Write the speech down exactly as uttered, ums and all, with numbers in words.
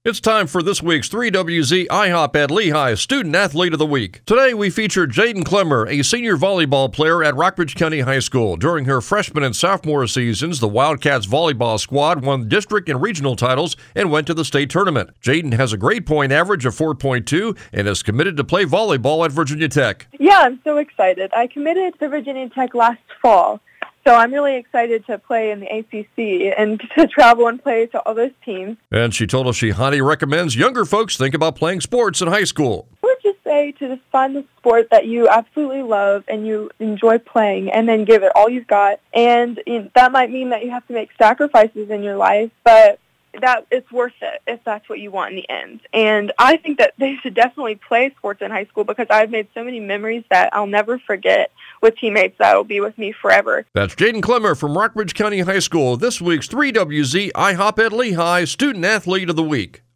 It's time for this week's three W Z I HOP at Lehigh Student Athlete of the Week. Today we feature Jaden Clemmer, a senior volleyball player at Rockbridge County High School. During her freshman and sophomore seasons, the Wildcats volleyball squad won district and regional titles and went to the state tournament. Jaden has a grade point average of four point two and is committed to play volleyball at Virginia Tech. Yeah, I'm so excited. I committed to Virginia Tech last fall. So I'm really excited to play in the A C C and to travel and play to all those teams. And she told us she highly recommends younger folks think about playing sports in high school. I would just say to just find the sport that you absolutely love and you enjoy playing and then give it all you've got. And you know, that might mean that you have to make sacrifices in your life, but that it's worth it if that's what you want in the end. And I think that they should definitely play sports in high school because I've made so many memories that I'll never forget with teammates that will be with me forever. That's Jaden Clemmer from Rockbridge County High School, this week's three W Z I HOP at Lehigh Student Athlete of the Week.